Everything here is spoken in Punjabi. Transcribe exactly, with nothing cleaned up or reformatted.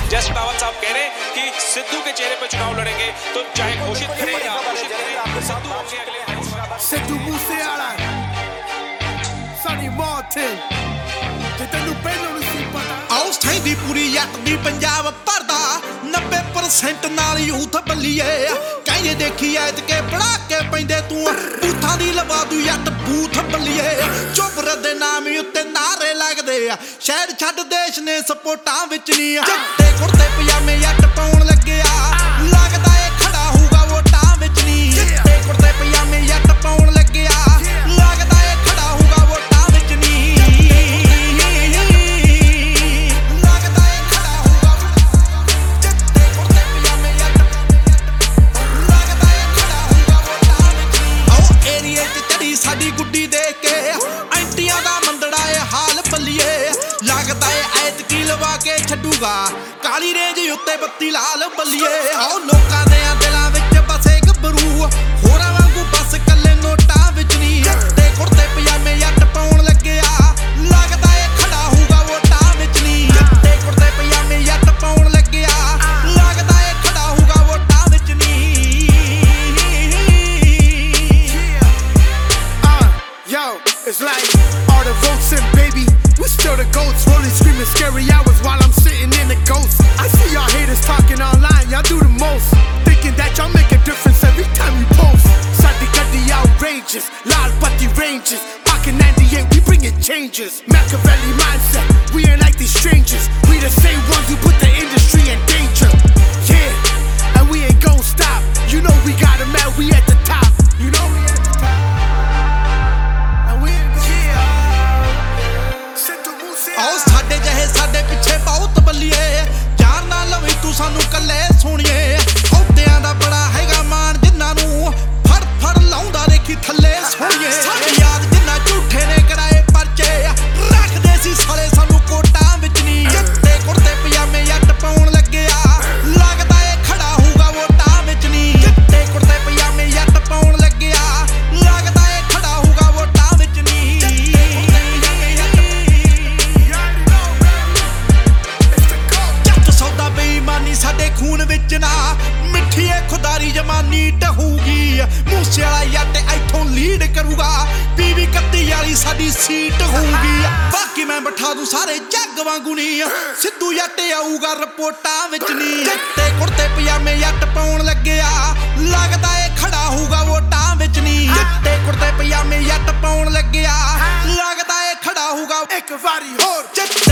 जस रावत साहब कह रहे हैं कि सिद्धू के चेहरे पे चुनाव लड़ेंगे तो चाहे घोषित करें या घोषित करें सिद्धू होंगे अगले सिद्धू मूसेवाला सनी मार्टिन ਤੇ ਤੈਨੂੰ ਪਹਿਲਾਂ ਨਹੀਂ ਸੀ ਪਤਾ ਆਉ ਸੈਂਦੀ ਪੂਰੀ ਜੱਟ ਦੀ ਪੰਜਾਬ ਭਰਦਾ ਨੱਬੇ ਪਰਸੈਂਟ ਨਾਲ ਯੂਥ ਬੱਲੀਏ ਕਹਿੰਦੇ ਦੇਖੀ ਐਤ ਕੇ ਪੜਾ ਕੇ ਪੈਂਦੇ ਤੂੰ ਬੂਥਾਂ ਦੀ ਲਵਾ ਦੂ ਜੱਟ ਬੂਥ ਬੱਲੀਏ ਚੁੱਪ ਦੇ ਨਾਮ ਉੱਤੇ ਨਾਰੇ ਲੱਗਦੇ ਆ ਸ਼ਹਿਰ ਛੱਡ ਦੇਸ਼ ਨੇ ਸਪੋਰਟਾਂ ਵਿੱਚ ਨਹੀਂ ਜੱਟੇ ਕੁੜਤੇ ਪਜਾਮੇ ਜੱਟ ਪਾਉਣ ਲੱਗਿਆ ਲੱਗਦਾ ਏ ਖੜਾ ਹੋਊਗਾ ਵੋਟਾਂ ਵਿੱਚ ਨਹੀਂ ਜੱਟੇ ਕੁੜਤੇ ਪਜਾਮੇ ਜੱਟ ਪਾਉਣ ਲੱਗਿਆ ਲੱਗਦਾ ਏ ਖੜਾ ਹੋਊਗਾ ਵੋਟਾਂ ਵਿੱਚ ਨਹੀਂ ਸਾਡੀ ਗੁੱਡੀ ਦੇ ਕੇ ਐਂਟੀਆਂ ਦਾ ਮੰਦੜਾ ਏ ਹਾਲ ਬੱਲੀਏ ਲੱਗਦਾ ਏ ਐਤਕੀ ਲਵਾ ਕੇ ਛੱਡੂਗਾ ਕਾਲੀ ਰੇਂਜ ਉੱਤੇ ਬੱਤੀ ਲਾਲ ਬੱਲੀਏ ਆਓ ਲੋਕਾਂ ਦੇ ਦਿਲਾਂ ਵਿੱਚ ਬਸੇ ਗੱਭਰੂ ਹੋਰਾਂ ਵਾਂਗੂ ਬਸ ਕੱਲੇ ਨੋਟਾਂ ਵਿੱਚ ਨਹੀਂ ਜੱਟੇ ਕੁੜਤੇ ਪਜਾਮੇ ਜੱਟ ਪਾਉਣ ਲੱਗਿਆ ਲੱਗਦਾ ਏ ਖੜਾ ਹੋਊਗਾ ਵੋਟਾਂ ਵਿੱਚ ਨਹੀਂ ਜੱਟੇ ਕੁੜਤੇ ਪਜਾਮੇ ਜੱਟ ਪਾਉਣ ਲੱਗਿਆ ਲੱਗਦਾ ਏ ਖੜਾ ਹੋਊਗਾ ਵੋਟਾਂ ਵਿੱਚ ਨਹੀਂ Yo, it's like all the votes in, baby. We still the goats, rolling, screaming scary hours while I'm sitting in the ghost. I see y'all haters talking online, y'all do the most, thinking that y'all make a difference every time you post. Sadi Gadi outrageous, Lal Patti ranges, Pocket ninety-eight, we bringing changes. Machiavelli mindset, we ain't like these strangers. We the same ones who put the industry in danger. Yeah, and we ain't gon' stop. You know we got 'em out, we at the top. You know we at the top. ਆਓ ਸਾਡੇ ਜਿਹੇ ਸਾਡੇ ਪਿੱਛੇ ਬਹੁਤ ਬੱਲੀਏ ਜਾਨ ਨਾ ਲਵੀ ਤੂੰ ਸਾਨੂੰ ਕੱਲੇ ਸੋਣੀਏ ਅਹੁਦਿਆਂ ਦਾ ਬੜਾ ਹੈਗਾ ਮਾਣ ਜਿਨ੍ਹਾਂ ਨੂੰ ਫੜ ਫੜ ਲਾਉਂਦਾ ਦੇਖੀ ਥੱਲੇ ਸੋਣੀਏ ਸਾਡੇ ਯਾਦ ਜਿੰਨਾ ਝੂਠੇ ਨੇ ਕਰਾਏ ਪਰਚੇ ਰੱਖਦੇ ਸੀ ਸਾਲੇ ਸਾਨੂੰ ਕੋਟਾਂ ਵਿੱਚ ਨਹੀਂ ਜੱਟੇ ਕੁੜਤੇ ਪਜਾਮੇ ਜੱਟ ਪਾਉਣ ਲੱਗਿਆ ਲੱਗਦਾ ਏ ਖੜਾ ਹੋਊਗਾ ਵੋਟਾਂ ਵਿੱਚ ਨਹੀਂ ਜੱਟੇ ਕੁੜਤੇ ਪਜਾਮੇ ਜੱਟ ਪਾਉਣ ਲੱਗਿਆ ਲੱਗਦਾ ਏ ਖੜਾ ਹੋਊਗਾ ਵੋਟਾਂ ਵਿੱਚ ਨਹੀਂ ਸਾਡੇ ਖੂਨ ਵਿੱਚ ਨਾ ਮਿੱਠੀ ਏ ਖੁਦਾਰੀ ਜਮਾਨੀ ਟਹੂਗੀ ਮੂਸੇ ਵਾਲਾ ਜੱਟ ਇੱਥੋਂ ਲੀਡ ਕਰੂਗਾ ਵੀਹ ਇਕੱਤੀ ਵਾਲੀ ਸਾਡੀ ਸੀਟ ਹੋਊਗੀ ਬਾਕੀ ਮੈਂ ਬਿਠਾ ਦੂੰ ਸਾਰੇ ਜੱਗ ਵਾਂਗੂ ਨਹੀਂ ਸਿੱਧੂ ਜੱਟ ਆਊਗਾ ਰਿਪੋਰਟਾਂ ਵਿੱਚ ਨਹੀਂ ਜੱਟੇ ਕੁੜਤੇ ਪਜਾਮੇ ਜੱਟ ਪਾਉਣ ਲੱਗਿਆ ਲੱਗਦਾ ਏ ਖੜਾ ਹੋਊਗਾ ਵੋਟਾਂ ਵਿੱਚ ਨਹੀਂ ਜੱਟੇ ਕੁੜਤੇ ਪਜਾਮੇ ਜੱਟ ਪਾਉਣ ਲੱਗਿਆ ਲੱਗਦਾ ਏ ਖੜਾ ਹੋਊਗਾ ਇੱਕ ਵਾਰੀ ਹੋਰ